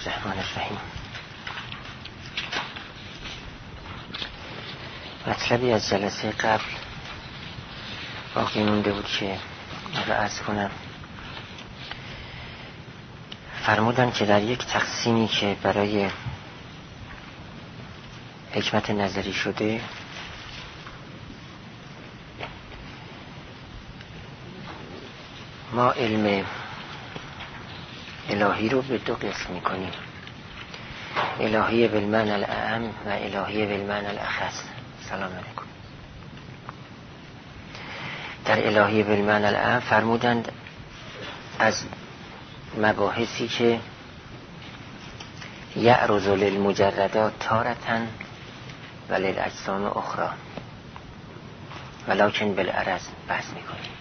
الرحمن الرحیم. مطلبی از جلسه قبل باقی مونده بود که عرض کنم. فرمودن که در یک تقسیمی که برای حکمت نظری شده ما علم الهی رو به دو قسم میکنیم، الهی بالمعنی الاعم و الهی بالمعنی الاخص. سلام علیکم. در الهی بالمعنی الاعم فرمودند از مباحثی که یعرض للمجردات تارةً و للاجسام اخرى ولکن بالعرض بحث میکنیم.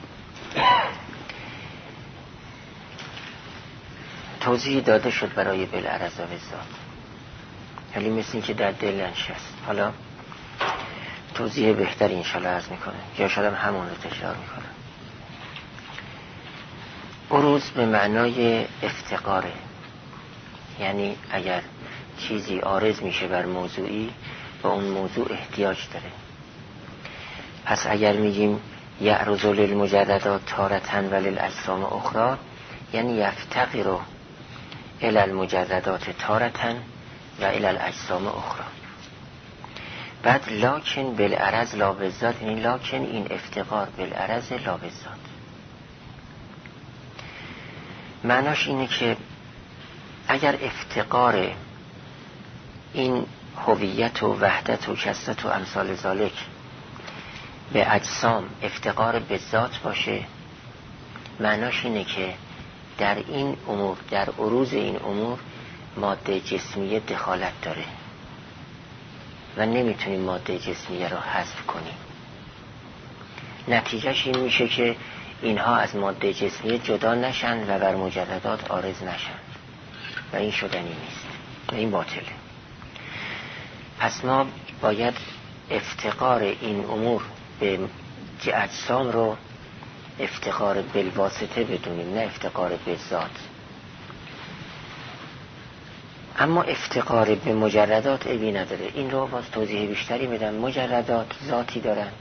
توضیح داده شد برای بالعرض و بالذات، ولی مثل این که در دل نشست. حالا توضیح بهتری انشاءالله عرض میکنه، یا شاید همون رو تکرار میکنه. عروض به معنای افتقاره، یعنی اگر چیزی عارض میشه بر موضوعی و اون موضوع احتیاج داره. پس اگر میگیم یعرض للمجردات تارةً و للاجسام اخرى، یعنی یفتقر الی المجردات تارةً و الی الاجسام اخرى. بعد لکن بالعرض لا بالذات، یعنی لکن این افتقار بالعرض لا بالذات. معناش اینه که اگر افتقار این هویت و وحدت و کثرت و امثال ذالک به اجسام افتقار به ذات باشه، معناش اینه که در این امور، در عروض این امور ماده جسمیه دخالت داره و نمیتونیم ماده جسمیه رو حذف کنیم. نتیجهش این میشه که اینها از ماده جسمیه جدا نشن و بر مجردات عارض نشن و این شدنی نیست و این باطله. پس ما باید افتقار این امور به اجسام رو افتقار بالواسطه بدونیم، نه افتقار به ذات. اما افتقار به مجردات عیبی نداره. این رو باز توضیح بیشتری بدم. مجردات ذاتی دارن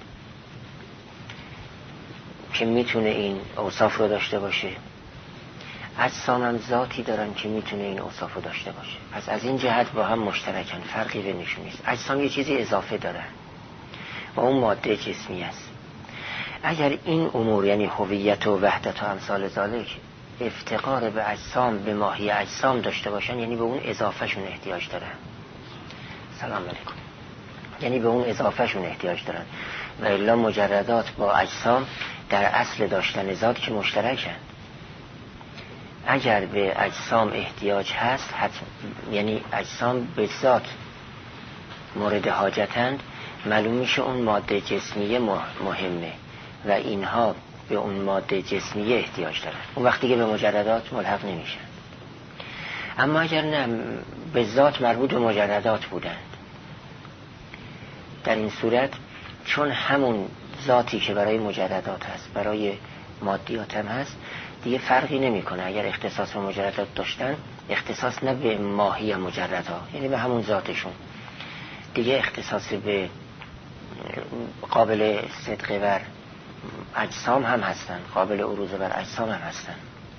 که میتونه این اوصاف رو داشته باشه، اجسام هم ذاتی دارن که میتونه این اوصاف رو داشته باشه. پس از این جهت با هم مشترکن، فرقی بینشون نیست. اجسام یه چیزی اضافه دارن و اون ماده جسمی است. اگر این امور یعنی هویت و وحدت و امثال ذالک افتقار به اجسام، به ماهی اجسام داشته باشن، یعنی به اون اضافهشون احتیاج دارن. سلام علیکم. یعنی به اون اضافهشون احتیاج دارن و الا مجردات با اجسام در اصل داشتن ذات که مشترکن. اگر به اجسام احتیاج هست، یعنی اجسام به ذات مورد حاجتند، معلوم میشه اون ماده جسمیه مهمه و اینها به اون ماده جسمیه احتیاج دارن. اون وقتی که به مجردات ملحق نمیشن. اما اگر نه، به ذات مربوط به مجردات بودند، در این صورت چون همون ذاتی که برای مجردات هست برای مادیات هم هست، دیگه فرقی نمیکنه. اگر اختصاص به مجردات داشتن، اختصاص نه به ماهی مجردها، یعنی به همون ذاتشون، دیگه اختصاص به قابل صدقه بر اجسام هم هستن، قابل عروض بر اجسام هم هستن.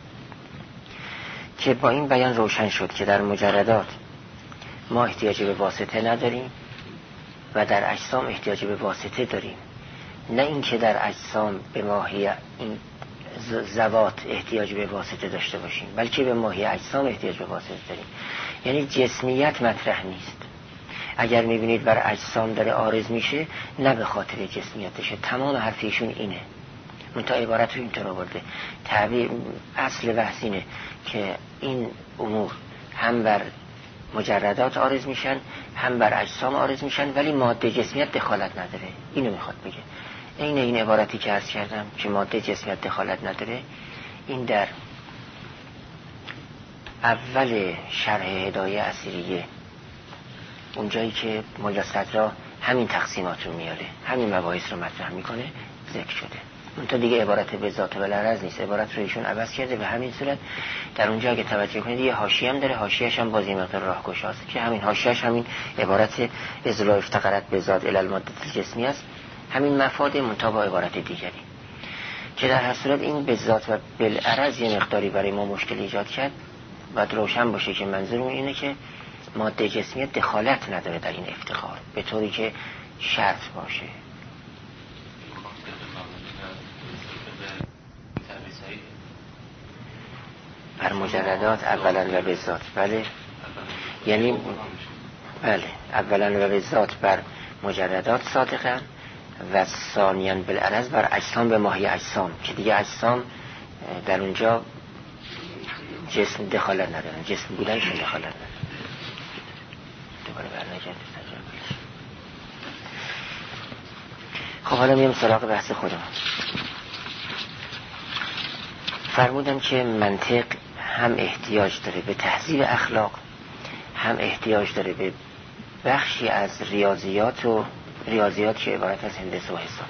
که با این بیان روشن شد که در مجردات ما احتیاج به واسطه نداریم و در اجسام احتیاج به واسطه داریم. نه اینکه در اجسام به ماهی این ذوات احتیاج به واسطه داشته باشیم، بلکه به ماهی اجسام احتیاج به واسطه داریم. یعنی جسمیت مطرح نیست. اگر میبینید بر اجسام داره عارض میشه، نه به خاطر جسمیتشه. تمام حرفیشون اینه. منتها عبارت رو اینطور آورده. تعبیر اصل بحث اینه که این امور هم بر مجردات عارض میشن، هم بر اجسام عارض میشن، ولی ماده جسمیت دخالت نداره. اینو میخواد بگه. این عبارتی که عرض کردم که ماده جسمیت دخالت نداره، این در اول شرح هدایه اثریه، اونجایی که ملا صدرا همین تقسیمات رو میاره، همین مباحث رو مطرح میکنه، ذکر شده. منتها دیگه عبارت به ذات و العرض نیست، عبارت رو ایشون عوض کرده. به همین صورت در اونجا اگه توجه کنید یه حاشیه هم داره، حاشیه‌اش هم بازی مقدار راهگشاست که همین حاشیه‌اش همین عبارت اذ افتقرت به ذات الی الماده الجسمی است، همین مفاد منتها با عبارت دیگری، که در هر صورت این به ذات و بالعرض یه مقداری برای ما مشکل ایجاد کرد. باید روشن باشه که منظورم اینه که ماده جسمی دخالت نداره در این افتخار به طوری که شرط باشه. بر مجردات اولا و به ذات، بله، یعنی بله اولا و به ذات بر مجردات صادقن و ثانیاً بالعرض بر اجسام به ماهی اجسام، که دیگه اجسام در اونجا جسم دخالت ندارن، جسم بودنشون دخالت ندارن. دوباره برنگرد. خب حالا میام سراغ بحث خودم. فرمودم که منطق هم احتیاج داره به تهذیب اخلاق، هم احتیاج داره به بخشی از ریاضیات که عبارت از هندسه و حساب.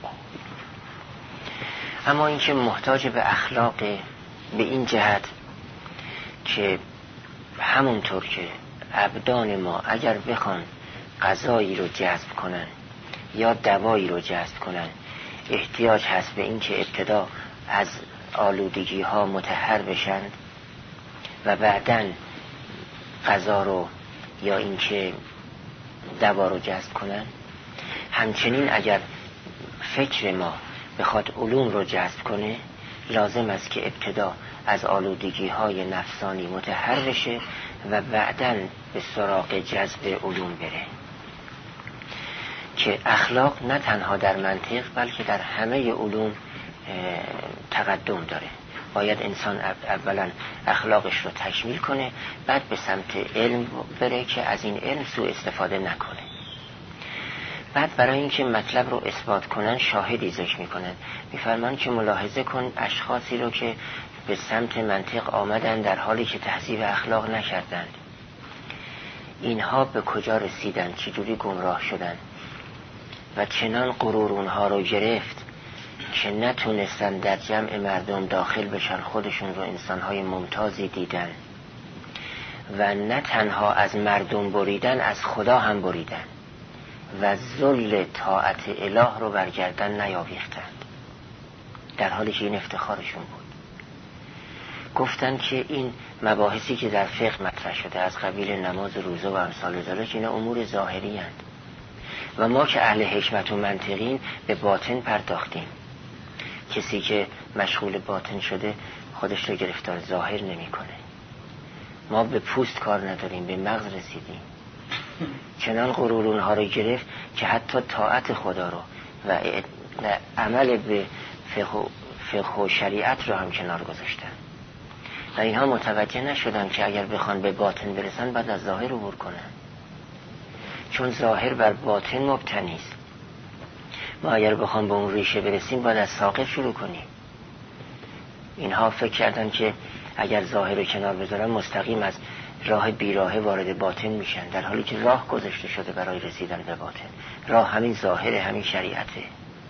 اما این که محتاج به اخلاق به این جهت که همونطور که ابدان ما اگر بخوان غذایی رو جذب کنن یا دوایی رو جذب کنن، احتیاج هست به این که ابتدا از آلودگی ها مطهر بشن و بعداً غذا رو یا این که دوا رو جذب کنن. همچنین اگر فکر ما بخواد علوم رو جذب کنه، لازم است که ابتدا از آلودگی های نفسانی مطهر بشه و بعداً به سراغ جذب علوم بره. که اخلاق نه تنها در منطق بلکه در همه علوم تقدم داره. باید انسان اولا اخلاقش رو تکمیل کنه، بعد به سمت علم بره که از این علم سوء استفاده نکنه. بعد برای اینکه مطلب رو اثبات کنن شاهدی ذکر میکنن، میفرمان که ملاحظه کن اشخاصی رو که به سمت منطق آمدن در حالی که تهذیب اخلاق نکردند، اینها به کجا رسیدن، چجوری گمراه شدن و چنان غرور اونها رو گرفت که نتونستن در جمع مردم داخل بشن، خودشون رو انسانهای ممتازی دیدن و نه تنها از مردم بریدن، از خدا هم بریدن و ذل طاعت اله رو برگردن نیاویختند، در حالی که این افتخارشون بود. گفتن که این مباحثی که در فقه مطرح شده از قبیل نماز، روزه و امثال ذالک، اینا امور ظاهری هستند و ما که اهل حکمت و منطقیم به باطن پرداختیم. کسی که مشغول باطن شده خودش رو گرفتار ظاهر نمی‌کنه. ما به پوست کار نداریم، به مغز رسیدیم. چنان غرور اونها رو گرفت که حتی طاعت خدا رو و عمل به فقه و شریعت رو هم کنار گذاشتن و اینها متوجه نشدن که اگر بخوان به باطن برسن باید از ظاهر عبور کنن، چون ظاهر بر باطن مبتنی است. ما اگر بخوام به اون ریشه برسیم باید از ساقط شروع کنیم. اینها فکر کردن که اگر ظاهر رو کنار بذارن مستقیم از راه بیراهه وارد باطن میشن، در حالی که راه گذاشته شده برای رسیدن به باطن. راه همین ظاهره، همین شریعته.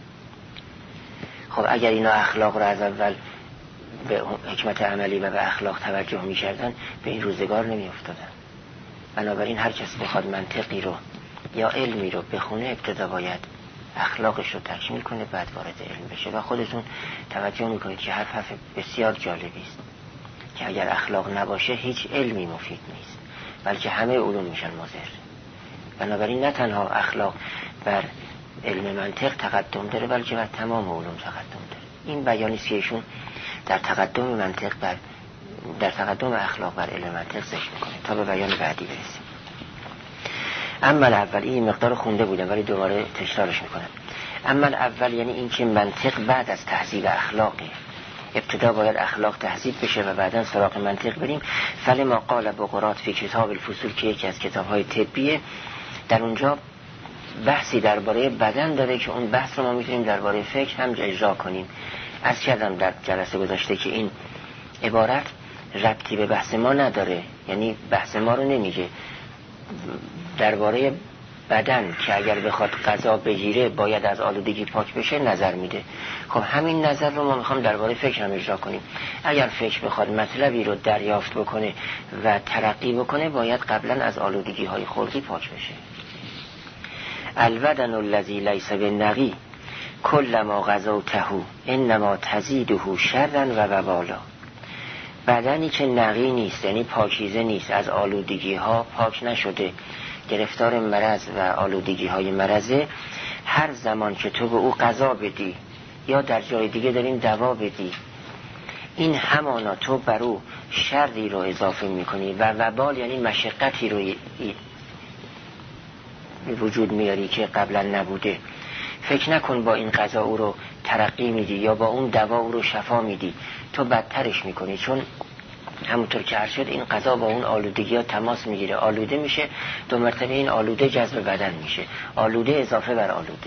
خب اگر اینا اخلاق رو از اول به حکمت عملی و به اخلاق توجه میکردن به این روزگار نمیافتادن. بنابراین هر کس بخواد منطقی رو یا علمی رو بخونه ابتدا باید اخلاقش رو تکمیل کنه، بعد وارد علم بشه. و خودتون توجه میکنید که حرف بسیار جالبی است که اگر اخلاق نباشه هیچ علمی مفید نیست، بلکه همه علوم میشن مضر. بنابراین نه تنها اخلاق بر علم منطق تقدم داره بلکه بر تمام علوم تقدم داره. این بیانی است که ایشون در تقدم اخلاق بر علم منطق ذکر میکنه تا به بیان بعدی برسیم. اما اول این مقدار خونده بودم ولی دوباره تکرارش میکنم. اما اول یعنی این که منطق بعد از تهذیب اخلاقه، ابتدا باید اخلاق تهذیب بشه و بعدا سراغ منطق بریم. فلما قال بقرات فی کتاب الفصول که یکی از کتاب‌های طبیه، در اونجا بحثی درباره بدن داره که اون بحث رو ما میتونیم درباره فکر هم اجرا کنیم. عرض کردم در جلسه گذشته که این عبارت ربطی به بحث ما نداره، یعنی بحث ما رو نمیگه. درباره بدن که اگر بخواد غذا بگیره باید از آلودگی پاک بشه نظر میده. خب همین نظر رو ما میخوام درباره فکر هم اجرا کنیم. اگر فکر بخواد مطلبی رو دریافت بکنه و ترقی بکنه باید قبلا از آلودگی های خلقی پاک بشه. البدن الذی لیس بالنقی کلما غزوته انما تزیده شرا و وبالا. بدنی که نقی نیست یعنی پاکیزه نیست، از آلودگی ها پاک نشده، گرفتار مرض و آلودگی های مرضه، هر زمان که تو به او غذا بدی یا در جای دیگه داریم دوا بدی، این همانا تو بر او شری رو اضافه میکنی و وبال یعنی مشقتی رو وجود میاری که قبلا نبوده. فکر نکن با این غذا او رو ترقی میدی یا با اون دوا او رو شفا میدی، تو بدترش میکنی، چون همونطور که عرض شد این غذا با اون آلودگی ها تماس میگیره، آلوده میشه، دو مرتبه این آلوده جذب بدن میشه، آلوده اضافه بر آلوده.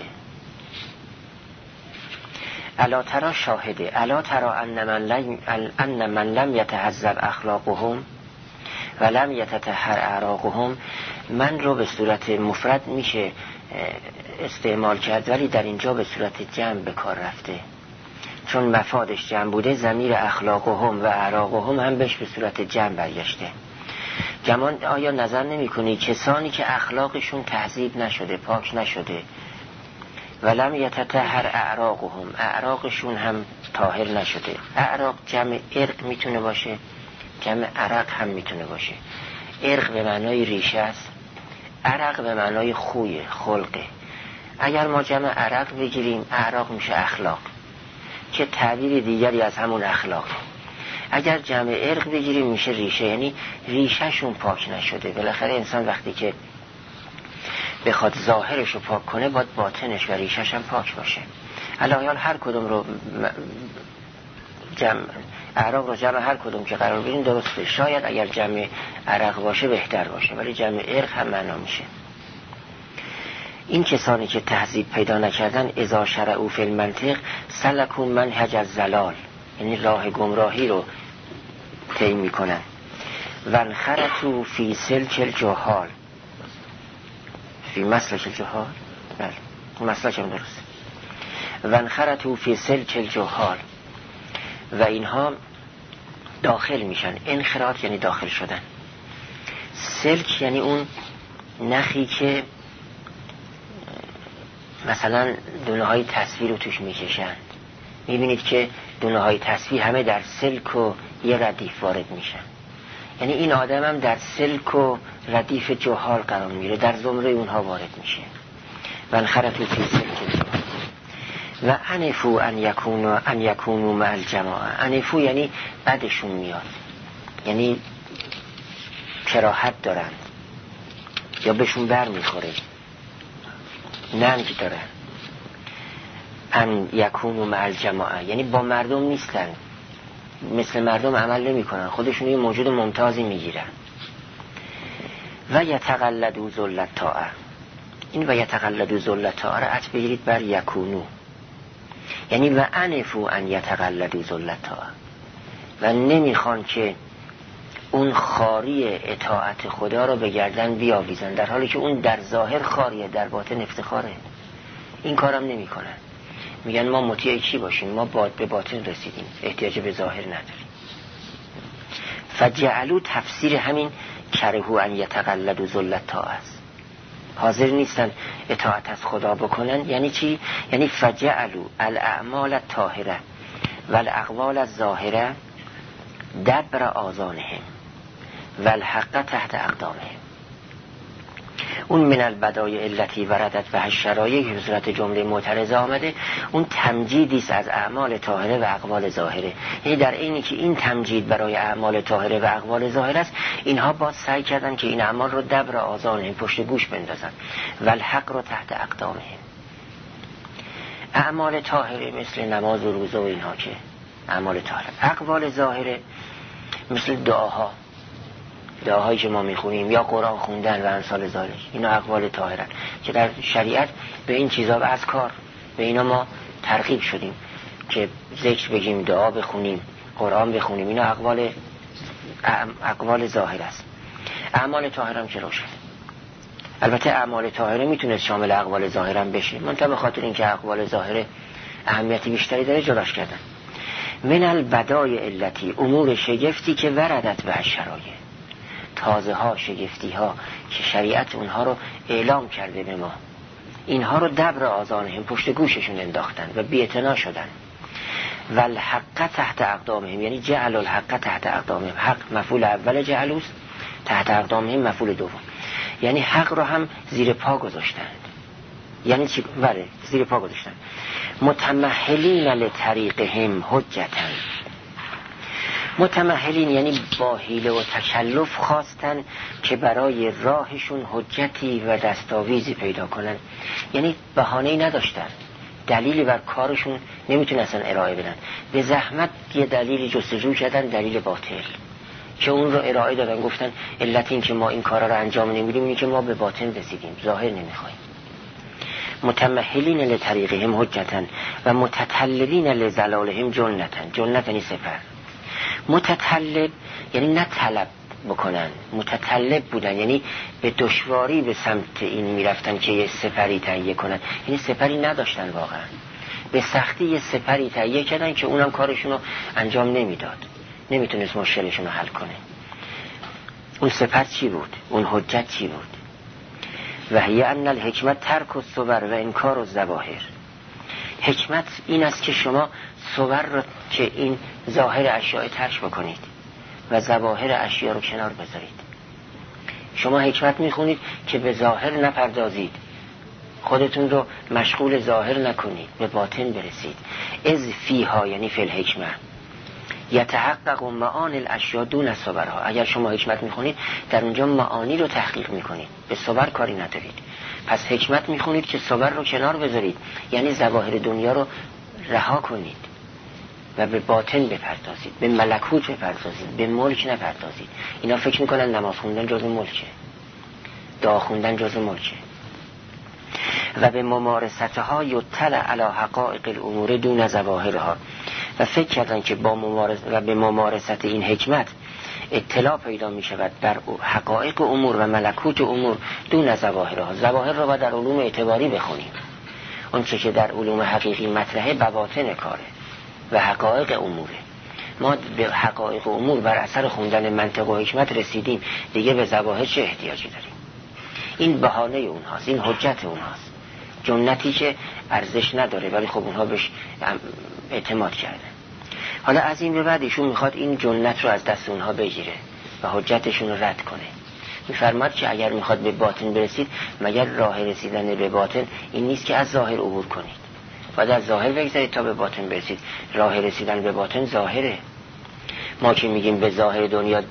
الا ترى شاهده الا ترى ان من لم يتهذب اخلاقهم و لم يتطهر اعراقهم. من رو به صورت مفرد میشه استعمال کرد ولی در اینجا به صورت جمع به کار رفته، چون مفادش جمع بوده. ضمیر اخلاقهم و اعراقهم هم بهش به صورت جمع برگشته. جمان آیا نظر نمی کنی کسانی که اخلاقشون تهذیب نشده، پاک نشده، ولم یتطهر اعراقهم، اعراقشون هم طاهر نشده. اعراق جمع عرق میتونه باشه، جمع عرق هم میتونه باشه. عرق به معنای ریشه است، عرق به معنای خوی خلقه. اگر ما جمع عرق بگیریم اعراق میشه اخلاق که تعبیر دیگری از همون اخلاق. اگر جمع عرق بگیریم میشه ریشه، یعنی ریشهشون پاک نشده. بالاخره انسان وقتی که بخواد ظاهرش رو پاک کنه باید باطنش و ریشهش هم پاک باشه. الان هر کدوم رو جمع عرق رو جمع هر کدوم که قرار بدیم درسته. شاید اگر جمع عرق باشه بهتر باشه، ولی جمع عرق هم معنا میشه. این کسانی که تهذیب پیدا نکردن اذا شرعوا فی المنطق سلکوا منهج الضلال، یعنی راه گمراهی رو طی میکنن. وانخرطوا فی سلک الجهال، فی مسلک الجهال، بله مسلک هم درسته. وانخرطوا فی سلک الجهال، و اینها داخل میشن. انخراط یعنی داخل شدن. سلک یعنی اون نخی که مثلا دونه های تصویر رو توش میکشند. میبینید که دونه های تصویر همه در سلک و یه ردیف وارد میشن. یعنی این آدم هم در سلک و ردیف جهال قرار میره، در زمره اونها وارد میشه. و انخرطوا فی سلک الجهال و انفو ان یکونوا مع الجماعه. انفو یعنی بدشون میاد، یعنی کراهت دارن یا بهشون بر میخوره، ننگ دارن. ان یکونوا مع الجماعه یعنی با مردم نیستن، مثل مردم عمل نمی کنن، خودشون یه موجود ممتازی میگیرن. و یتقلدوا ذل الطاعه، این و یتقلدوا ذل الطاعه را عطف بگیرید بر یکونو، یعنی و انفو ان یتقلدوا ذل الطاعه، و نمیخوان که اون خاری اطاعت خدا رو به گردن بیاویزن، در حالی که اون در ظاهر خاریه، در باطن افتخاره. این کارم نمی کنن. میگن ما مطیع چی باشیم؟ ما به باطن رسیدیم، احتیاج به ظاهر نداریم. فجعلوا تفسیر همین کرهوا ان یتقلدوا ذل الطاعه است. حاضر نیستن اطاعت از خدا بکنن. یعنی چی؟ یعنی فجعلوا الاعمال الطاهره والاقوال الظاهره دبر آذانهم والحق تحت اقدامهم. اون من البدایع التي وردت و الشرایع که صورت جمله معترضه آمده، اون تمجیدی است از اعمال طاهره و اقوال ظاهره. یعنی در اینی که این تمجید برای اعمال طاهره و اقوال ظاهره است، اینها باز سعی کردن که این اعمال رو دبر آذانهم، پشت گوش بندازن، و الحق رو تحت اقدامهم. اعمال طاهره مثل نماز و روزه و اینها که اعمال طاهره. اقوال ظاهره مثل دعاهایی که ما میخونیم یا قرآن خوندن و امثال ذالک، اینا اقوال طاهرن که در شریعت به این چیزا و اذکار به اینا ما ترغیب شدیم که ذکر بگیم، دعا بخونیم، قرآن بخونیم. اینا اقوال ظاهر است. اعمال طاهر هم که روشن. البته اعمال طاهره میتونه شامل اقوال ظاهره هم بشه، منتها به خاطر اینکه اقوال ظاهره اهمیتی بیشتری داره جداش کردن. من البدای علتی، امور شگفتی که وردت به شرایع، تازه ها، شگفتی ها که شریعت اونها رو اعلام کرده به ما، اینها رو دبر آذانهم، پشت گوششون انداختن و بی‌اعتنا شدن. و الحق تحت اقدامهم، یعنی جعل الحق تحت اقدامهم، حق مفعول اول جعلوست، تحت اقدامهم مفعول دوم، یعنی حق رو هم زیر پا گذاشتند. یعنی چی؟ بله، زیر پا گذاشتن. متمهلین لطریقهم حجتن، متمهلین یعنی با حیله و تکلف خواستن که برای راهشون حجتی و دستاویزی پیدا کنن، یعنی بهانه‌ای نداشتن، دلیلی بر کارشون نمیتونن اصلا ارائه بدن، به زحمت یه دلیلی جستجو کردن، دلیل باطل که اون رو ارائه دادن، گفتن علت این که ما این کارا رو انجام نمیدیم اینه که ما به باطن رسیدیم، ظاهر نمیخوایم. متمهلین لطریقهم حجتن و متطلبین لزلالهم جنتن، جنت یعنی سپر. متطلب یعنی نه طلب بکنن، متطلب بودن یعنی به دشواری به سمت این میرفتن که یه سپری تهیه کنن، یعنی سپری نداشتن واقعا، به سختی یه سپری تهیه کردن که اونم کارشون رو انجام نمیداد، نمیتونست مشکلشون رو حل کنه. اون سپر چی بود؟ اون حجت چی بود؟ و هی ان الحکمت ترک الصور و انکار الظواهر، حکمت این است که شما صور رو که این ظاهر اشیاء ترک بکنید و ظواهر اشیاء رو کنار بذارید. شما حکمت میخونید که به ظاهر نپردازید، خودتون رو مشغول ظاهر نکنید، به باطن برسید. از فیها یعنی فی الحکمه یتحقق معانی الاشیاء دون الصورها، اگر شما حکمت میخونید در اونجا معانی رو تحقیق میکنید، به صور کاری ندارید. پس حکمت میخونید که صور رو کنار بذارید، یعنی ظواهر دنیا رو رها کنید و به باطن بپردازید، به ملکوت بپردازید، به ملک نپردازید. اینا فکر میکنن نماز خوندن جز ملکه، دعا خوندن جز ملکه. و به ممارستها یطلع علی حقائق الامور دون ظواهرها، و فکر کردن که به ممارست این حکمت اطلاع پیدا می شود بر حقایق امور و ملکوت امور دون ظواهرها. ظواهر را باید در علوم اعتباری بخونیم، اون چه که در علوم حقیقی مطرحه بواطن کاره و حقایق اموره. ما به حقایق امور بر اثر خوندن منطق و حکمت رسیدیم، دیگه به ظواهر چه احتیاجی داریم؟ این بهانه اونهاست، این حجت اونهاست، جنتی که ارزش نداره ولی خب اونها بهش اعتماد کردن. حالا از این به بعد ایشون میخواد این جنت رو از دست اونها بگیره و حجتشون رو رد کنه. میفرماد که اگر میخواد به باطن برسید، مگر راه رسیدن به باطن این نیست که از ظاهر عبور کنید، باید از ظاهر بگذارید تا به باطن برسید. راه رسیدن به باطن ظاهره. ما که میگیم به ظاهر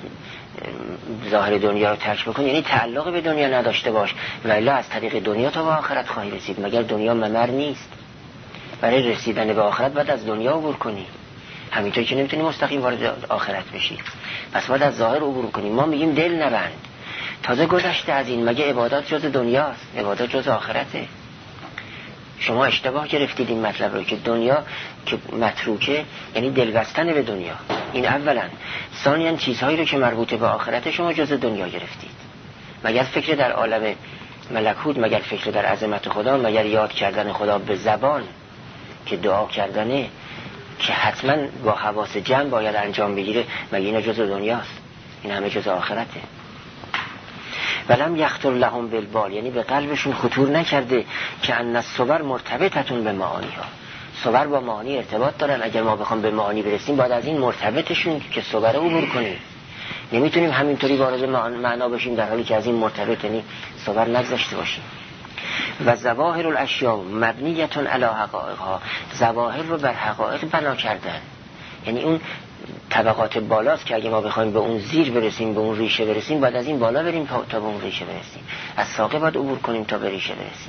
دنیا رو ترک بکن، یعنی تعلق به دنیا نداشته باش، ولی از طریق دنیا تا به آخرت خواهی رسید. مگر دنیا ممر نیست؟ برای رسیدن به آخرت باید از دنیا عبور کنی، همینطور که نمیتونی مستقیم وارد آخرت بشی، پس باید از ظاهر عبور کنی. ما میگیم دل نبند، تازه گذشته از این، مگه عبادات جز دنیاست؟ عبادات جز آخرته. شما اشتباه گرفتید این مطلب رو که دنیا که متروکه یعنی دل بستن به دنیا. این اولا. ثانیاً چیزهایی رو که مربوط به آخرت شما جز دنیا گرفتید. مگر فکر در عالم ملکوت، مگر فکر در عظمت خدا، مگر یاد کردن خدا به زبان که دعا کردنه که حتما با حواس جمع باید انجام بگیره، مگر اینا جز دنیاست؟ این همه جز آخرته. ولم یخطر لهم بالبال، یعنی به قلبشون خطور نکرده که ان الصور مرتبطتون به معانیها، صور با معانی ارتباط دارن. اگر ما بخوام به معانی برسیم باید از این مرتبطشون که صور عبور کنیم، نمیتونیم همینطوری وارد معنا بشیم در حالی که از این مرتبط یعنی صور نگذاشته باشیم. و ظواهر الاشیاء مبنیتون علی حقائقها، ظواهر رو بر حقایق بنا کردن، یعنی اون طبقات بالاست که اگه ما بخوایم به اون زیر برسیم، به اون ریشه برسیم، باید از این بالا بریم تا به اون ریشه برسیم، از ساقه باید عبور کنیم تا به ریشه برسیم.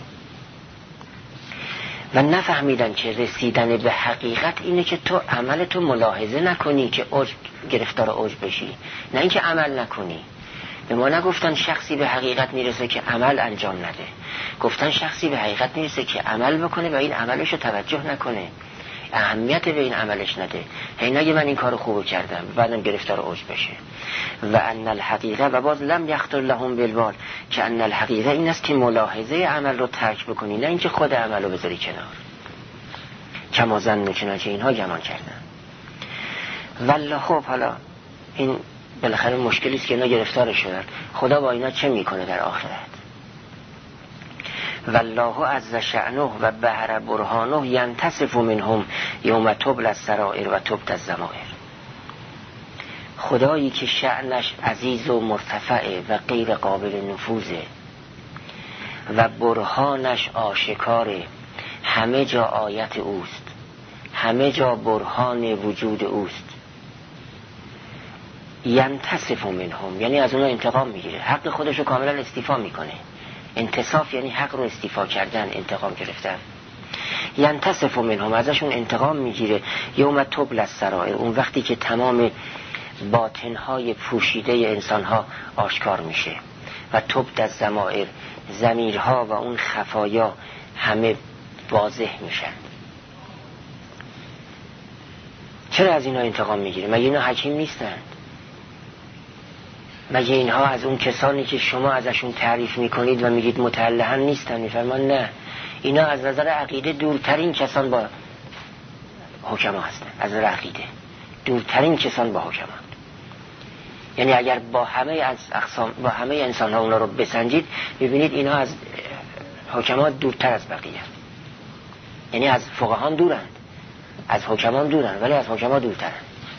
و نفهمیدن که رسیدن به حقیقت اینه که تو عمل تو ملاحظه نکنی که گرفتار عجب بشی، نه اینکه عمل نکنی. به ما نگفتن شخصی به حقیقت میرسه که عمل انجام نده، گفتن شخصی به حقیقت میرسه که عمل بکنه و این عملش رو توجه نکنه، اهمیت به این عملش نده، هی نگه من این کارو خوب کردم بعدم گرفتار عجب بشه. و ان الحقیقه، و باز لم یخطر لهم بالبال، که ان الحقیقه این است که ملاحظه عمل رو ترک بکنی، نه اینکه خود عمل رو بذاری کنار. کما ظنوا، چنانچه اینها گمان کردن. والله خب حالا این بالاخره مشکلی است که اینا گرفتار شدن. خدا با اینا چه میکنه در آخرت؟ والله عز شأنه و بحر برهانه ینتصف منهم یوم تبل السرائر و تبت الضمائر. خدایی که شأنش عزیز و مرتفعه و غیر قابل نفوذه و برهانش آشکاره، همه جا آیت اوست، همه جا برهان وجود اوست. ینتصف منهم یعنی از اونها انتقام میگیره، حق خودشو کاملا استیفا میکنه. انتصاف یعنی حق رو استیفا کردن، انتقام گرفتن. ینتصف منهم ازشون انتقام میگیره. یوم تبل السرائر، اون وقتی که تمام باطنهای پوشیده انسانها آشکار میشه. و تبت الضمائر، ضمیرها و اون خفایا همه واضح میشن. چرا از اینا انتقام میگیره؟ مگه اینا حکیم نیستند؟ مگه اینها از اون کسانی که شما ازشون تعریف میکنید و میگید متعلهن نیستن؟ میفرمان نه، اینا از نظر عقیده دورترین کسان با حکما هستن. از نظر عقیده دورترین کسان با حکما. یعنی اگر با همه از اقسام، با همه انسان ها اونا رو بسنجید، ببینید اینا از حکما دورتر از بقیه. یعنی از فقهان دورند، از حکمان دورند، ولی از حکما دورترند.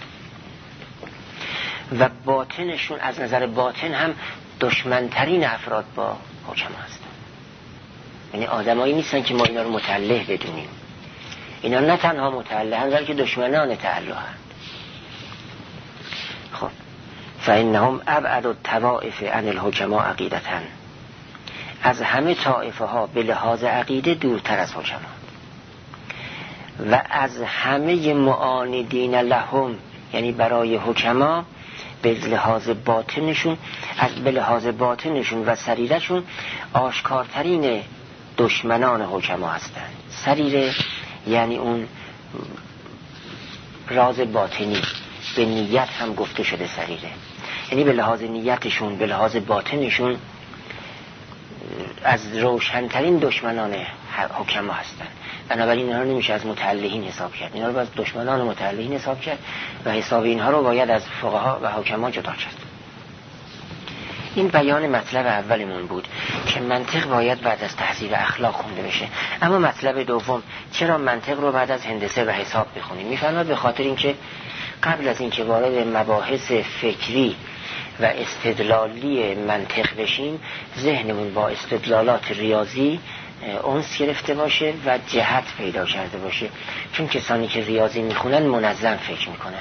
و باطنشون از نظر باطن هم دشمنترین افراد با حکما هستن. یعنی آدمایی نیستن که ما اینا رو متعلح بدونیم. اینا نه تنها متعلحن بلکه دشمنان تعلحن. خب فإنهم ابعد الطوائف عن الحکما عقیدتاً، از همه طائفه ها به لحاظ عقیده دورتر از حکما. و از همه معاندین لهم، یعنی برای حکما به لحاظ باطنشون، به لحاظ باطنشون و سریرشون آشکارترین دشمنان حکما هستند. سریره یعنی اون راز باطنی، به نیت هم گفته شده سریره. یعنی به لحاظ نیتشون، به لحاظ باطنشون از روشنترین دشمنان حکما هستند. بنابراین اینها رو نمیشه از متعلهین حساب کرد، اینها رو از دشمنان متعلهین حساب کرد و حساب اینها رو باید از فقها و حکما جدا کرد. این بیان مطلب اولمون بود که منطق باید بعد از تحصیل اخلاق خونده بشه. اما مطلب دوم، چرا منطق رو بعد از هندسه و حساب بخونیم؟ میفرماد به خاطر اینکه قبل از اینکه وارد مباحث فکری و استدلالی منطق بشیم، ذهنمون با استدلالات ریاضی انس گرفته باشه و جهت پیدا کرده باشه. چون کسانی که ریاضی میخونن منظم فکر میکنن،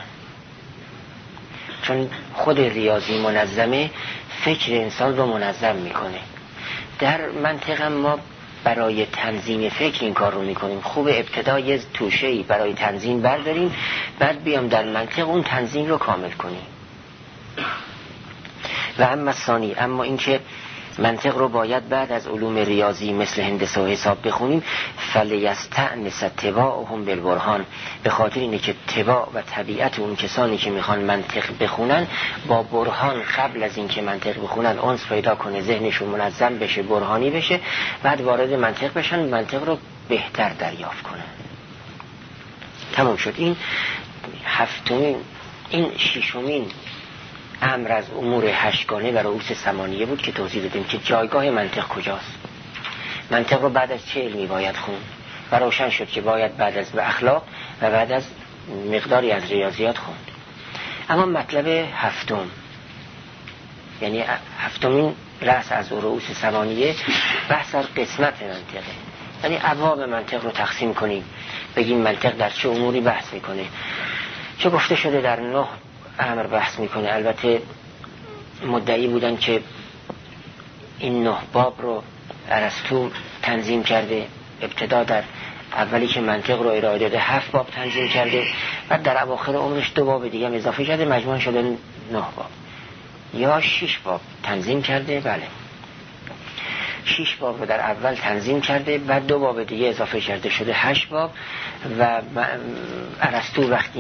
چون خود ریاضی منظمه، فکر انسان رو منظم میکنه. در منطق هم ما برای تنظیم فکر این کار رو میکنیم. خوب ابتدا یه توشه‌ای برای تنظیم برداریم، بعد بیام در منطق اون تنظیم رو کامل کنیم. و اما ثانی، اما اینکه منطق رو باید بعد از علوم ریاضی مثل هندسه و حساب بخونیم، فلیستأنس اتباعهم بالبرهان، به خاطر اینه که اتباع و طبیعت اون کسانی که میخوان منطق بخونن با برهان، قبل از اینکه منطق بخونن انس پیدا کنه، ذهنشون منظم بشه، برهانی بشه، بعد وارد منطق بشن، منطق رو بهتر دریافت کنن. تمام شد. این هفتمین، این ششمین امر از امور هشتگانه و رؤوس ثمانیه بود که توضیح دادیم که جایگاه منطق کجاست. منطق رو بعد از چه علمی باید خوند؟ و روشن شد که باید بعد از اخلاق و بعد از مقداری از ریاضیات خوند. اما مطلب هفتم، یعنی هفتمین رأس از رؤوس ثمانیه، بحث از قسمت منطقه. یعنی ابواب منطق رو تقسیم کنیم، بگیم منطق در چه اموری بحث میکنه. چه گفته شده در 9 امر بحث میکنه. البته مدعی بودن که این 9 باب رو ارسطو تنظیم کرده. ابتدا در اولی که منطق رو ارائه داده 7 باب تنظیم کرده، بعد در اواخر عمرش 2 باب دیگه اضافه کرده، مجموع شده 9 باب یا 6 باب تنظیم کرده. بله 6 باب رو در اول تنظیم کرده، بعد 2 باب دیگه اضافه کرده، شده 8 باب. و ارسطو وقتی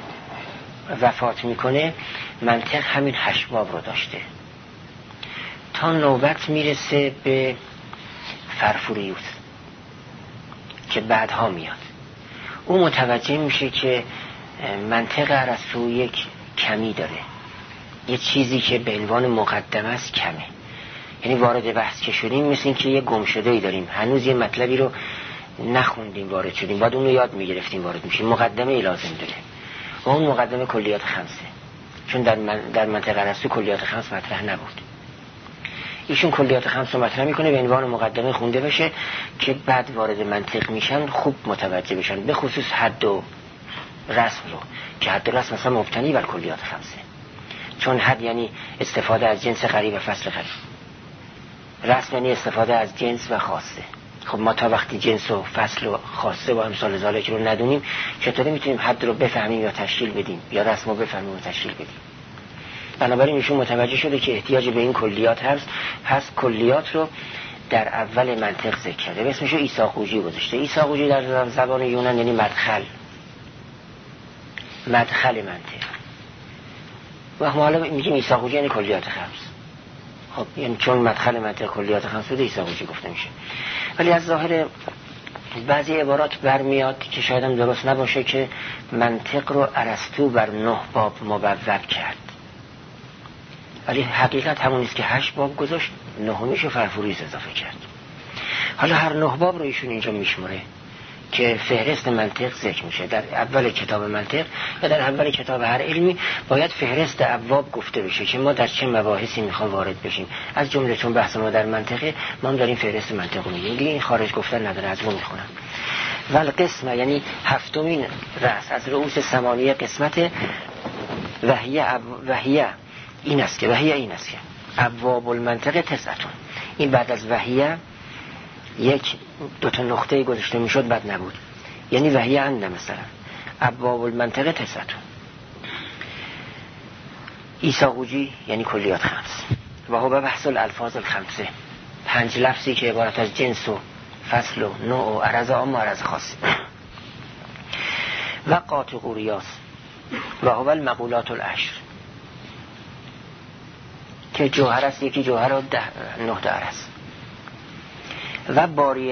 وفات میکنه منطق همین 8 باب رو داشته تا نوبت میرسه به فرفوریوس که بعدها میاد. او متوجه میشه که منطق ارسطو یک کمی داره، یه چیزی که به عنوان مقدمه است کمه. یعنی وارد بحث که شدیم مثل این که یه گمشده‌ای داریم، هنوز یه مطلبی رو نخوندیم وارد شدیم، باید اون رو یاد میگرفتیم وارد میشیم. مقدمه لازم داره و اون مقدمه کلیات خمسه، چون در منطق ارسطو کلیات خمس مطرح نبود. ایشون کلیات خمس رو مطرح میکنه به عنوان مقدمه خونده بشه که بعد وارد منطق میشن خوب متوجه بشن، به خصوص حد و رسم رو، که حد و رسم مثلا مبتنی بر کلیات خمسه، چون حد یعنی استفاده از جنس قریب و فصل قریب، رسم یعنی استفاده از جنس و خاصه. خب ما تا وقتی جنس و فصل و خاصه با امثال ذالک رو ندونیم چطوری میتونیم حد رو بفهمیم یا تشکیل بدیم یا رسم رو بفهمیم و تشکیل بدیم؟ بنابراین ایشون متوجه شده که احتیاج به این کلیات هست کلیات رو در اول منطق ذکر کرده، اسمشو ایساقوجی گذاشته. ایساقوجی در زبان یونان یعنی مدخل منطق. و حالا میگیم ایساقوجی یعنی کلیات خمس. خب یعنی چون مدخل منطق کلیات خمس بوده ایساقوجی گفته میشه. ولی از ظاهر بعضی عبارات برمیاد که شاید هم درست نباشه که منطق رو ارسطو بر 9 باب مبوب کرد، ولی حقیقت همون است که 8 باب گذاشت، 9میشو فرفوریوس اضافه کرد. حالا هر 9 باب رو ایشون اینجا میشمره که فهرست منطق ذکر میشه. در اول کتاب منطق یا در اول کتاب هر علمی باید فهرست ابواب گفته بشه که ما در چه مباحثی میخوام وارد بشیم. از جمله چون بحث ما در منطقه، ما هم داریم فهرست منطق رو میگیم، دیگه این خارج گفتن نداره، از اون میخونم. والقسمه یعنی هفتمین رأس از رؤوس ثمانیه قسمت وحیه این است که ابواب المنطق تسعتون. این بعد از وحیه یک دو تا نقطه گذاشته میشد بد نبود، یعنی وحیه اند مثلا ابواب المنطق تسعتون. ایساقوجی یعنی کلیات خمس و هو به بحث الالفاظ الخمسه، 5 لفظی که عبارت از جنس و فصل و نوع و عرض عام و عرض خاص. و قاطقوریاس و هو المقولات العشر که جوهر است، یکی جوهر و 9 تا عرض. و باری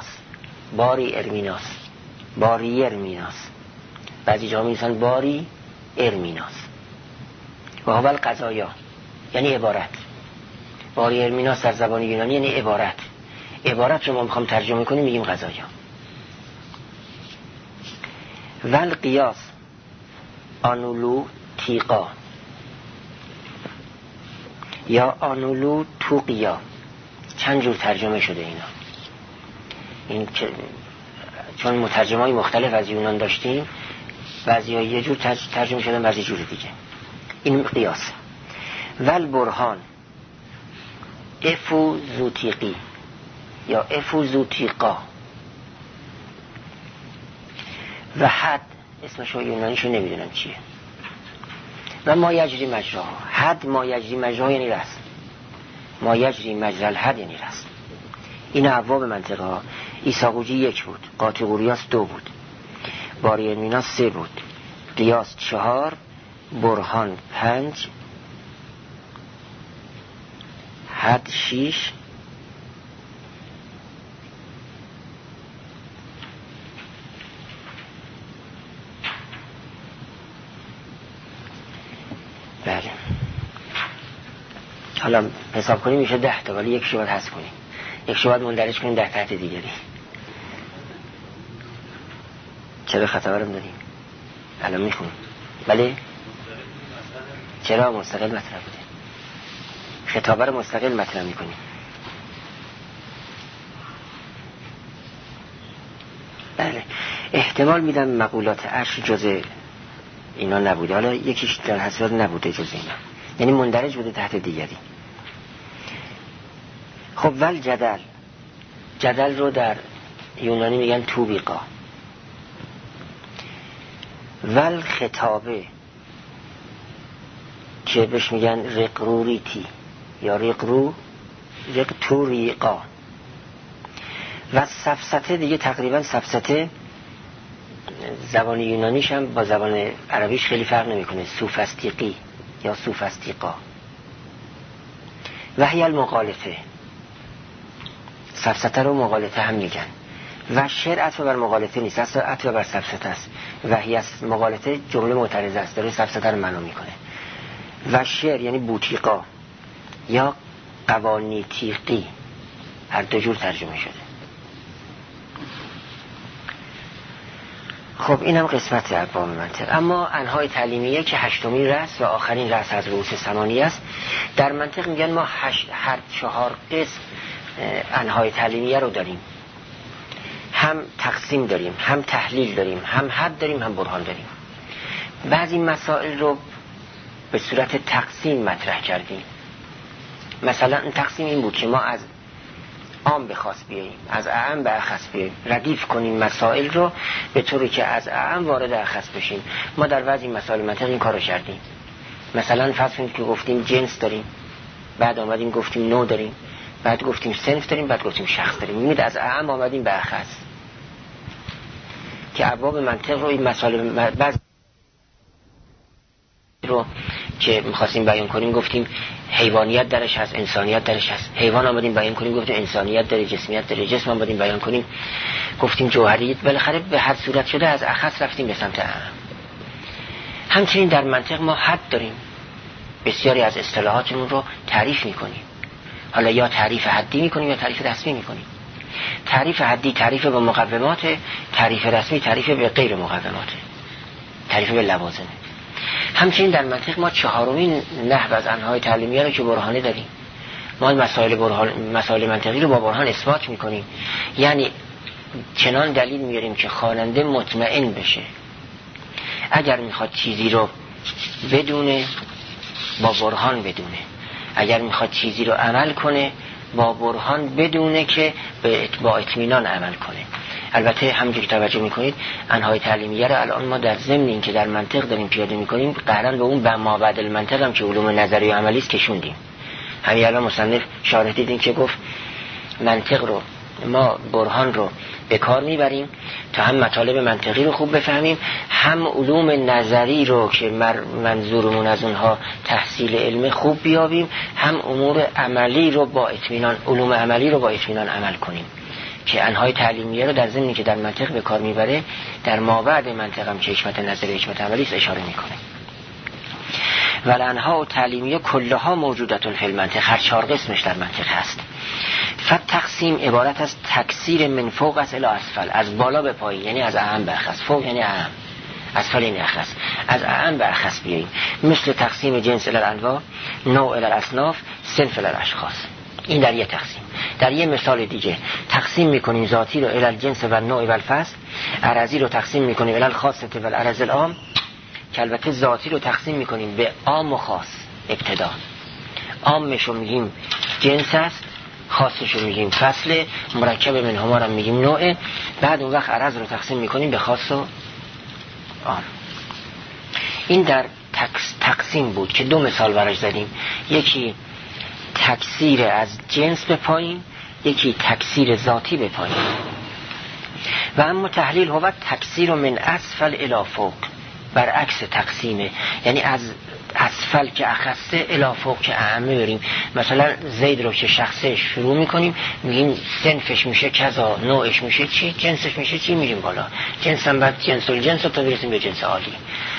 ارمیناس بعضی جا می‌نویسن باری ارمیناس. و هو القضایا یعنی عبارت. باری ارمیناس در زبان یونانی یعنی عبارت رو ما میخوام ترجمه کنیم میگیم قضایا. و القیاس آنولو تیقا یا آنولو توقیا، چند جور ترجمه شده اینا. این چون مترجمای مختلف از یونان داشتیم، بعضی‌ها یه جور ترجمه شدن، بعضی جور دیگه. این قیاس. ول برهان افوزوتیقی یا افوزوتیقا. و حد اسمشو یونانیشو نمیدونم چیه. و ما یجری مجراها، حد ما یجری مجراها یعنی رسم، ما یجری مجرى الحد یعنی رسم. این ابواب منطقه ها. ایساقوجی 1 بود، قاطقوریاس 2 بود، باری ارمیناس 3 بود، قیاس 4، برهان 5، حد 6، بله. حالا حساب کنیم میشه 10 تا، ولی یکشو باید حذف کنیم، یکشو باید مندرج کنیم 10 تحت دیگری. چرا خطابرم داریم الان میخونیم؟ بله چرا مستقل مطرح بوده، خطابه رو مستقل مطرح میکنیم. بله احتمال میدم مقولات عشر جز اینا نبوده، حالا یکیش در حسابات نبوده جز اینا، یعنی مندرج بوده تحت دیگری. خب ول جدل رو در یونانی میگن توبیقا. ول خطابه که بهش میگن رقروریتی یا رقتوریقا. و سفسته دیگه تقریبا سفسته زبان یونانیش هم با زبان عربیش خیلی فرق نمیکنه، سوفستیقی یا سوفستیقا. و هی المغالطه، سفسطه رو مغالطه هم میگن. و شعر عطف بر مغالطه نیست، اصلا عطف بر سفسطه است. و هی از مغالطه جمله معترضه است، داره سفسطه رو معنا میکنه. و شعر یعنی بوتیقا یا قوانی تیقی، هر دو جور ترجمه شده. خب اینم قسمت ابواب منطق. اما انواع تعلیمیه که هشتمین رأس و آخرین رأس از رؤوس ثمانیه است. در منطق میگن ما هر 4 قسم انواع تعلیمیه رو داریم. هم تقسیم داریم، هم تحلیل داریم، هم حد داریم، هم برهان داریم. بعضی مسائل رو به صورت تقسیم مطرح کردیم. مثلا تقسیم این بود که ما از عام به خاص بیاییم، از اعم به اخص بیاییم، ردیف کنیم مسائل رو به طوری که از اعم وارد اخص بشیم. ما در بعضی مسائل منطق این کارو کردیم. مثلا فرض کنید که گفتیم جنس داریم، بعد آمدیم گفتیم نوع داریم، بعد گفتیم صنف داریم، بعد گفتیم شخص داریم. می‌بینید از اعم آمدیم به اخص. که ابواب منطق رو این مسائل بعضی رو که می‌خواستیم بیان کنیم گفتیم حیوانیت درش هست، انسانیت درش هست. حیوان آمدیم بیان کنیم گفتیم انسانیت داره، جسمیت داره. جسم آمدیم بیان کنیم گفتیم جوهریت. بالاخره به هر صورت شده از اخص رفتیم به سمت اعم. همچنین در منطق ما حد داریم. بسیاری از اصطلاحاتمون رو تعریف می‌کنیم. حالا یا تعریف حدی می‌کنیم یا تعریف رسمی می‌کنیم. تعریف حدی تعریف به مقومات، تعریف رسمی تعریف به غیر مقومات، تعریف به لوازم. همچنین در منطق ما 4مین نحو از انواع تعلیمیه رو که برهانه داریم. ما مسائل منطقی رو با برهان اثبات میکنیم. یعنی چنان دلیل میاریم که خواننده مطمئن بشه. اگر میخواد چیزی رو بدونه با برهان بدونه، اگر میخواد چیزی رو عمل کنه با برهان بدونه که با اطمینان عمل کنه. البته همونجوری که توجه میکنید انواع تعلیمیه رو الان ما در ضمن این که در منطق داریم پیاده میکنیم قرار به اون مابعد المنطق هم که علوم نظری و عملی است کشوندیم. همین الان مصنف شارح دیدین که گفت منطق رو ما برهان رو به کار میبریم تا هم مطالب منطقی رو خوب بفهمیم، هم علوم نظری رو که منظورمون از اونها تحصیل علم خوب بیابیم، هم امور عملی رو با اطمینان، علوم عملی رو با اطمینان عمل کنیم. که انواع تعلیمیه رو در ضمنی که در منطق به کار میبره در مابعد منطق هم که حکمت نظری حکمت عملی است اشاره میکنه. و انواع تعلیمیه کلها موجودات فی المنطق، هر 4 قسمش در منطق هست. فتقسیم عبارت از تکثیر من فوق از الی اسفل، از بالا به پایین، یعنی از اعم به اخص. فوق یعنی اعم، اسفل یعنی اخص. از اعم به اخص بیاییم. مثل تقسیم جنس الی الانواع، نوع الی الاصناف، صنف الی الاشخاص. این در یه تقسیم. در یه مثال دیگه تقسیم میکنیم ذاتی رو الی الجنس و نوع و الفصل، عرضی رو تقسیم میکنیم الی الخاصه و العرض العام، که البته ذاتی رو تقسیم میکنیم به عام و خاص. ابتدا عامش رو میگیم جنس است، خاصش رو میگیم فصل، مرکب منهما رو میگیم نوع. بعد اون وقت عرض رو تقسیم میکنیم به خاص و عام. این در تقسیم بود که 2 مثال براش زدیم. یکی تکثیر از جنس به پایین، یکی تکثیر ذاتی به پایین. و اما تحلیل هو تکثیر من اسفل الی فوق، برعکس تقسیمه. یعنی از اسفل که اخصه الی فوق که اعمه بریم. مثلا زید رو که شخصه شروع میکنیم میگیم صنفش میشه کذا، نوعش میشه چی، جنسش میشه چی، میریم بالا. جنس هم بعد جنس الجنس تا برسیم به جنس عالی.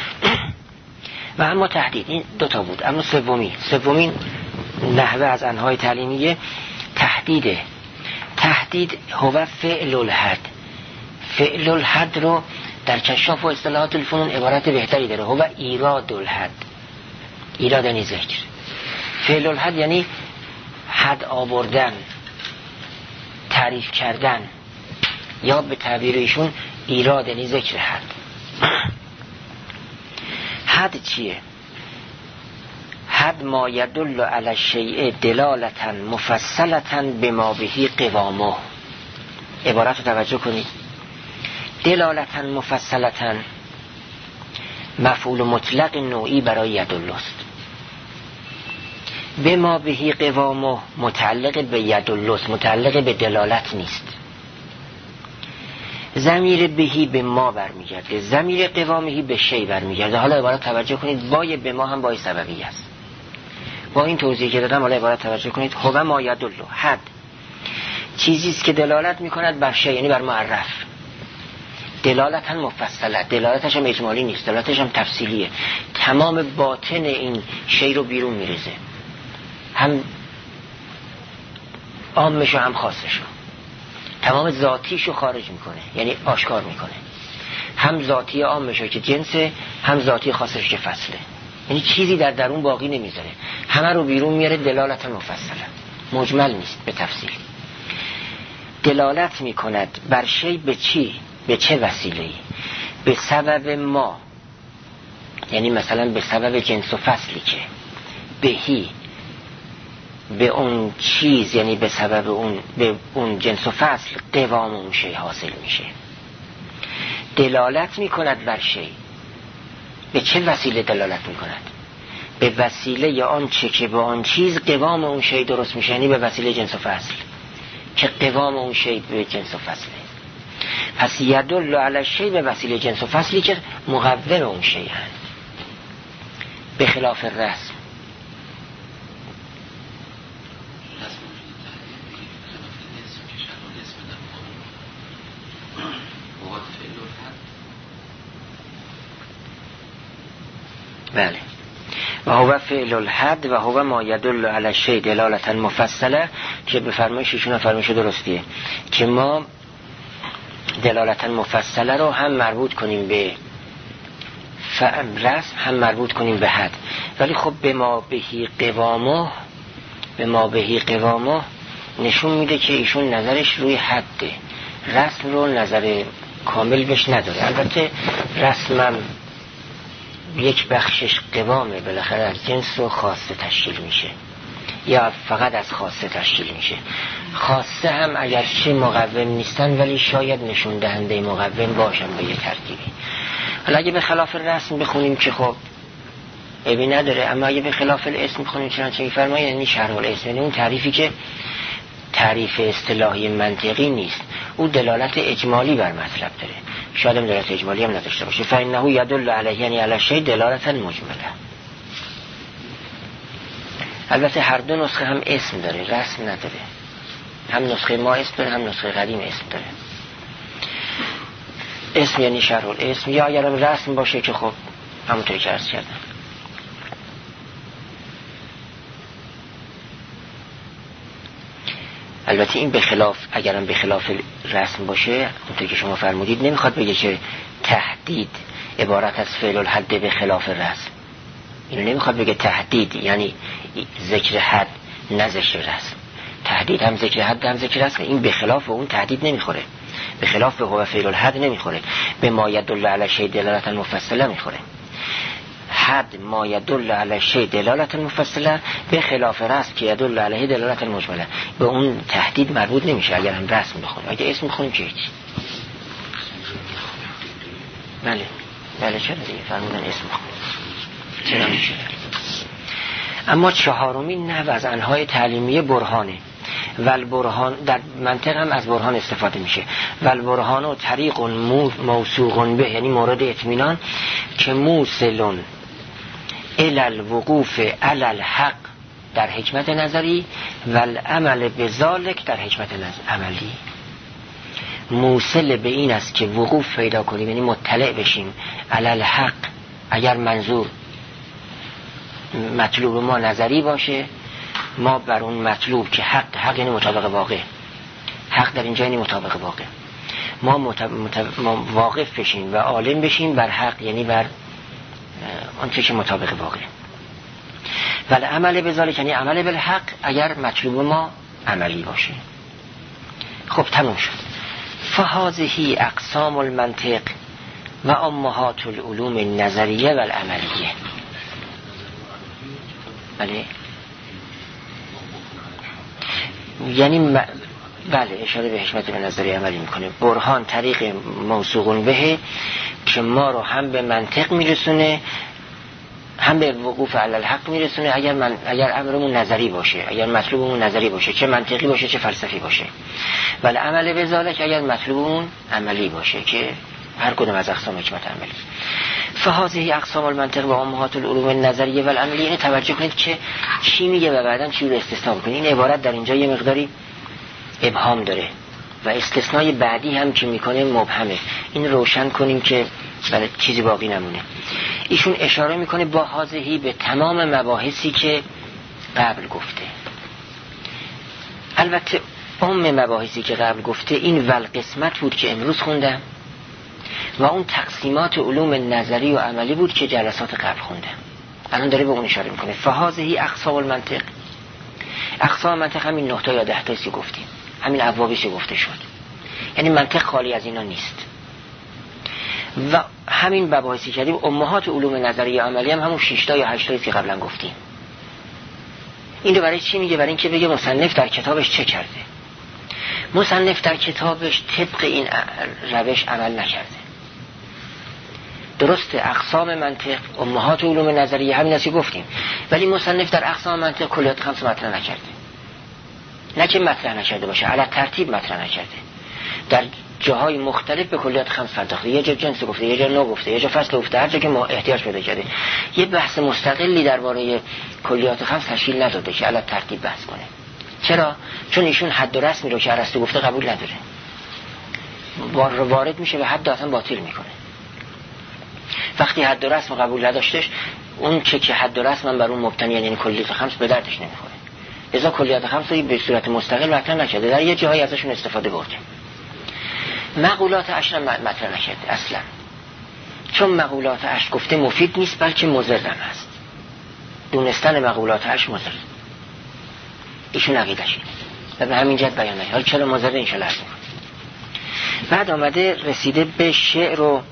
و اما تحدید. این 2 تا بود. اما سومین نحوه از انواع تعلیمیه تحدیده. تحدید هو فعل الحد. فعل الحد رو در کشاف و اصطلاحات الفنون عبارت بهتری داره. هو ایراد الحد. ایراد یعنی ذکر. فعل الحد یعنی حد آوردن، تعریف کردن، یا به تعبیر ایشون ایراد یعنی ذکر حد. حد چیه؟ حد ما یدل علی الشیء دلالتا مفصلتا بما بهی قوامه. عبارت رو توجه کنید. دلالتا مفصلتا مفعول مطلق نوعی برای یدل است. بما بهی قوامه متعلق به یدل است، متعلق به دلالت نیست. ضمیر بهی به ما برمیگرده، ضمیر قوامهی به شی برمیگرده. حالا عبارت توجه کنید، بای به ما هم بای سببی است. با این توضیح که دادم حالا عبارت توجه کنید. هو ما یدل، حد چیزی است که دلالت میکند بر شی، یعنی بر معرف. دلالتا مفصله، دلالتش هم اجمالی نیست، دلالتش هم تفصیلیه. تمام باطن این شی رو بیرون میریزه، هم عامش و هم خاصش رو. تمام ذاتیش رو خارج میکنه، یعنی آشکار میکنه. هم ذاتی عامش رو که جنسه، هم ذاتی خاصش که فصله. یعنی چیزی در درون باقی نمیذاره، همه رو بیرون میاره. دلالتا مفصله، مجمل نیست، به تفصیل. دلالت میکند بر شی به چی؟ به چه وسیله‌ای؟ به سبب ما، یعنی مثلا به سبب جنس و فصلی که بهی، به اون چیز، یعنی به سبب اون، به اون جنس و فصل قوام اون شی حاصل میشه. دلالت میکند بر شی، به چه وسیله دلالت میکند؟ به وسیله یا آن چه که به آن چیز قوام اون شی درست میشه، یعنی به وسیله جنس و فصل که قوام اون شی به جنس و فصله. پس یدل علی شی به وسیله جنس و فصلی که مقوم اون شی هست، به خلاف رسم. بله. و هو فعل الحد و هو ما یدل علی شی دلالتا مفصله، که به فرمایش ایشون فرمایش درستیه که ما دلالتا مفصله رو هم مربوط کنیم به رسم، هم مربوط کنیم به حد. ولی خب به ما بهی قوامه نشون میده که ایشون نظرش روی حده، رسم رو نظر کامل بهش نداره. البته رسمم یک بخشش قوامه، بالاخره از جنس و خاصه تشکیل میشه یا فقط از خاصه تشکیل میشه. خاصه هم اگرچه مقوم نیستن ولی شاید نشون دهنده مقوم باشن به یه ترتیبی. حالا اگه به خلاف رسم بخونیم که خب عیبی نداره، اما اگه به خلاف الاسم بخونیم چنانچه میفرمایه، یعنی شرح الاسم، یعنی اون تعریفی که تعریف اصطلاحی منطقی نیست، او دلالت اجمالی بر مطلب داره، شاید هم دلالت اجمالی هم نداشته باشه. فإنه يدل علیه، یعنی علی شیء دلالتا مجمله. البته هر دو نسخه هم اسم داره، رسم نداره. هم نسخه ما اسم داره، هم نسخه قدیم اسم داره. اسم یعنی شرح الاسم، یا اگرم رسم باشه که خب همونطوری که عرض کردم. البته این به خلاف، اگرم به خلاف رسم باشه، اونطوری که شما فرمودید، نمیخواد بگه که تهدید عبارت از فعل الحد به خلاف رسم. اینو نمیخواد بگه تهدید یعنی ذکر حد نه ذکر رسم. تهدید هم ذکر حد هم ذکر رسم. این به خلاف اون تهدید نمیخوره، به خلاف به هو فعل الحد نمیخوره، به ما یدل علی شیء دلالتا مفصله میخوره. حد ما یدل علی شیء دلالتا مفصله، به خلاف رسم که یدل علیه دلالتا مجمله. به اون تهدید مربوط نمیشه اگر هم رسم بخونیم. اگه اسم بخونیم که هیچ. بله چرا دیگه فرمودن اسم بخونیم، چرا میشه. اما چهارمین نحو از انواع تعلیمیه برهانه. والبرهان در منطق هم از برهان استفاده میشه. والبرهان و طریق موثوق به، یعنی مورد اطمینان، که موصلون الی الوقوف علی الحق در حکمت نظری و العمل بذالک در حکمت عملی. موصل به این است که وقوف پیدا کنیم، یعنی مطلع بشیم علی الحق، اگر منظور مطلوب ما نظری باشه، ما بر اون مطلوب که حق یعنی مطابق واقع، حق در اینجا یعنی مطابق واقع، ما واقف بشیم و عالم بشیم بر حق، یعنی بر آنچه که مطابق واقع. ولی عمل بذالک یعنی عمل بالحق اگر مطلوب ما عملی باشه. خب تموم شد. فهذه اقسام المنطق و امهات العلوم النظریه و العملیه. بله یعنی بله اشاره به حکمت به نظریه عملی میکنه. برهان طریق موثوق به که ما رو هم به منطق میرسونه هم به وقوف علی الحق میرسونه اگر امرمون نظری باشه، اگر مطلوبمون نظری باشه، چه منطقی باشه چه فلسفی باشه. ولی عمل بذالک اگر مطلوبمون عملی باشه، که هر کدوم از اقسام حکمت عملی. فهذه اقسام المنطق و امهات العلوم النظریه و العملیه. اینو توجه کنید که چی میگه و بعداً چی رو استثناء میکنه. این عبارت در اینجا یه مقداری ابهام داره و استثنای بعدی هم که میکنه مبهمه. این روشن کنیم که برای چیزی باقی نمونه. ایشون اشاره میکنه با هذه به تمام مباحثی که قبل گفته. البته مباحثی که قبل گفته این قسمت بود که امروز خوندم و اون تقسیمات علوم نظری و عملی بود که جلسات قبل خوندم. الان داره به اون اشاره میکنه. فهذه اقسام المنطق. اقسام منطق همین 9 تا یا 10 تایی گفتیم، همین ابوابش گفته شد. یعنی منطق خالی از اینا نیست. و همین مباحثی کردیم امهات علوم نظری و عملی هم همون 6 تا یا 8 تایی که قبلا گفتیم. این رو برای چی میگه؟ برای اینکه بگه مصنف در کتابش چه کرده. مصنف در کتابش طبق این روش عمل نکرده. درسته اقسام منطق امهات علوم نظریه همین است که گفتیم، ولی مصنف در اقسام منطق کلیات خمس مطرح نکرده. نه که مطرح نکرده باشه، علی ترتیب مطرح نکرده. در جاهای مختلف به کلیات خمس پرداخته. یه جا جنس گفته، یه جا نوع گفته، یه جا فصل گفته، هر جا که ما احتیاج پیدا کرده. یه بحث مستقلی درباره کلیات خمس تشکیل نداده که علی ترتیب بحث کنه. چرا؟ چون ایشون حد و رسمی رو که ارسطو گفته قبول نداره. وارد میشه و حد اصلا باطل میکنه. وقتی حد و رسم قبول نداشتش، اون که حد و رسم بر اون مبتنی یعنی کلیات خمس به دردش نمیخوره. لذا کلیات خمس رو به صورت مستقل مطرح نکرده، در یه جاهایی ازشون استفاده برده. مقولات عشر مطرح نکرده اصلا، چون مقولات عشر گفته مفید نیست بلکه مضر است. دونستن مقولات عشر مضر. ایشون عقیده‌ش اینه و به همین جهت بیان نکرد. حالا چرا مضر ان شاء الله. بعد آمده رسیده به شعر و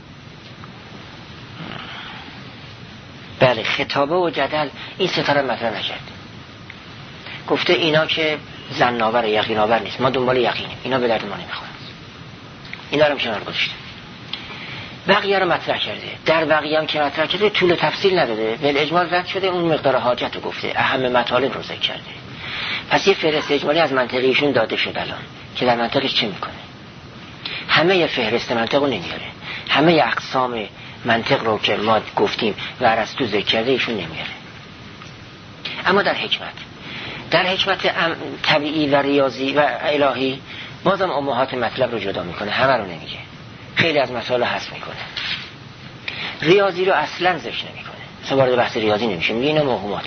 بله خطابه و جدل. این ستاره مطرح نکرد. گفته اینا که ظن‌آور یقین‌آور نیست، ما دنبال یقینیم، اینا به درد ما نمیخورن. اینا رو کنار گذاشته. بقیه رو مطرح کرده. در بقیه هم که مطرح کرده طول تفصیل نداده، ولی اجمال رد شده. اون مقدار حاجت رو گفته، اهم مطالب رو ذکر کرده. پس یه فهرست اجمالی از منطقیشون داده شد الان که در منطقش چه میکنه. همه یه فهرست منطق رو نمیاره، همه اقسام منطق رو که ما گفتیم و ارسطو ذکر کرده ایشون نمیاره. اما در حکمت طبیعی و ریاضی و الهی بازم امهات مطلب رو جدا میکنه، همه رو نمیگه، خیلی از مسائل حذف میکنه. ریاضی رو اصلا ذکر نمیکنه، اصلا وارد بحث ریاضی نمیشه، میگه اینا موهومات.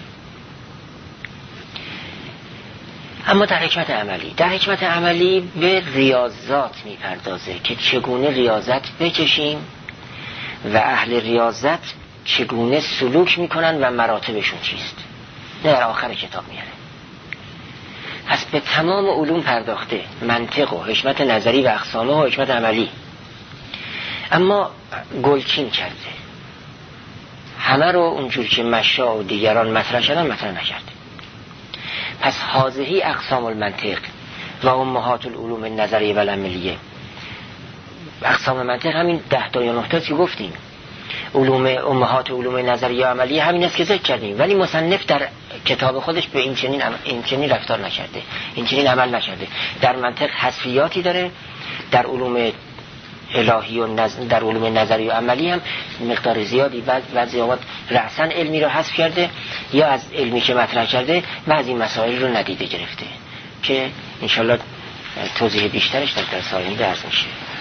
اما در حکمت عملی به ریاضات میپردازه که چگونه ریاضت بکشیم و اهل ریاضت چگونه سلوک میکنن و مراتبشون چیست. در آخر کتاب میاره. پس به تمام علوم پرداخته، منطق و حکمت نظری و اقسامه و حکمت عملی. اما گلچین کرده، همه رو اونجور که مشا و دیگران مطرح شدن مطرح نکرده. پس هذه اقسام المنطق و امهات العلوم النظریه و العملیه. اقسام منطق همین 10 تا یا 9 تا که گفتیم. امهات علوم نظریه و عملیه همین است که ذکر کردیم، ولی مصنف در کتاب خودش به این چنین رفتار نکرده، این چنین عمل نکرده. در منطق حذفیاتی داره، در علوم الهی و در علوم نظری و عملی هم مقدار زیادی بعضی اوقات رأساً علمی رو حذف کرده یا از علمی که مطرح کرده بعضی مسائل رو ندیده گرفته که انشالله توضیح بیشترش در درس آینده درس میشه.